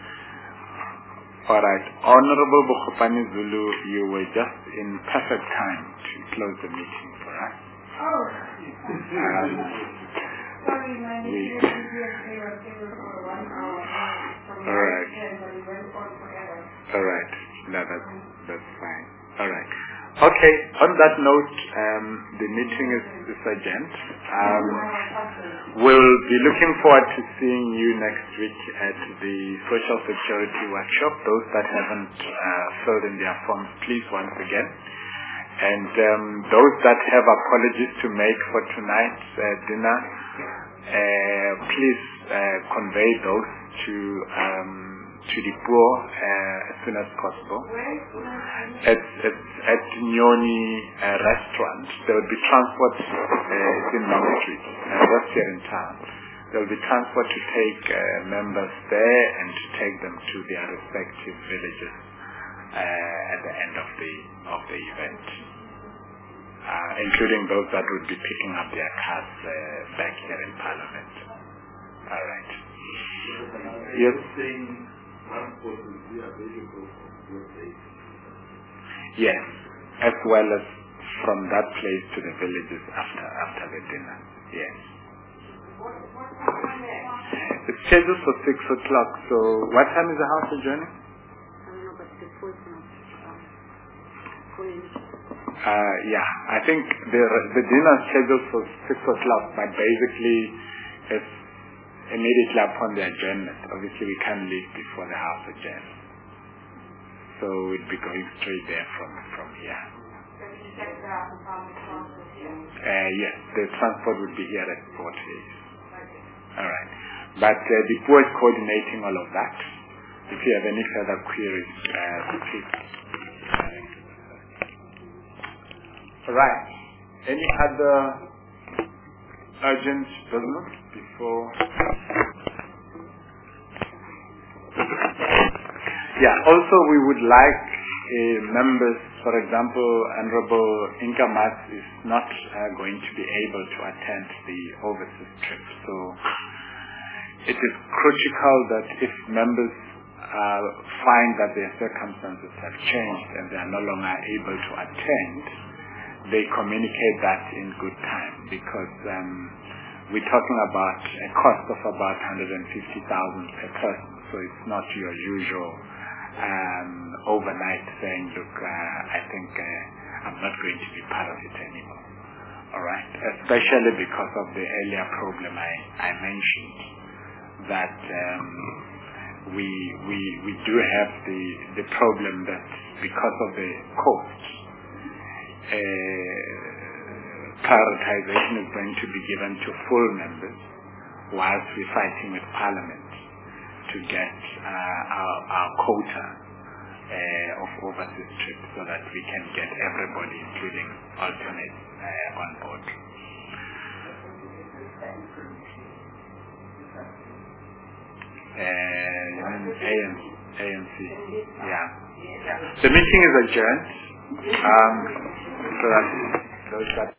All right, Honorable Bokopani Zulu, you were just in perfect time to close the meeting for us. Oh. Um, Sorry, my name is Lydia. For one hour. All right. But it went on forever. All right. No, that's, that's fine. All right. Okay. On that note, um, the meeting is, is adjourned. Um, we'll be looking forward to seeing you next week at the Social Security Workshop. Those that haven't uh, filled in their forms, please once again. And um, those that have apologies to make for tonight's uh, dinner, uh, please uh, convey those to um, to the poor uh, as soon as possible. It's, it's at Nyoni uh, restaurant. There will be transport. Uh, it's in Long Street, uh, just here in town. There will be transport to take uh, members there and to take them to their respective villages uh, at the end of the of the event, uh, including those that would be picking up their cars uh, back here in Parliament. All right. Yes. Yes, as well as from that place to the villages after after the dinner. Yes. It's scheduled for six o'clock. So, what time is the house adjourning? Uh, yeah, I think the the dinner is scheduled for six o'clock, but basically it's immediately upon the adjournment. Obviously, we can't leave before the house adjourns. So we'd be going straight there from, from here. Uh, yes, the transport would be here at forty. All right. But uh, the board is coordinating all of that. If you have any further queries, uh, please. All right. Any other urgent business before? Yeah, also we would like uh, members, for example, Honorable Inkamas is not uh, going to be able to attend the overseas trip. So it is critical that if members uh, find that their circumstances have changed and they are no longer able to attend, they communicate that in good time, because um, we're talking about a cost of about one hundred fifty thousand per person. So it's not your usual um, overnight saying, look, uh, I think uh, I'm not going to be part of it anymore. All right, especially because of the earlier problem I, I mentioned, that um, we we we do have the the problem that because of the cost, uh, prioritization is going to be given to full members, whilst we're fighting with Parliament to get uh, our, our quota uh, of overseas trips, so that we can get everybody, including alternates, uh, on board. Uh, A M C, yeah. yeah. The meeting is adjourned. Um, so that those that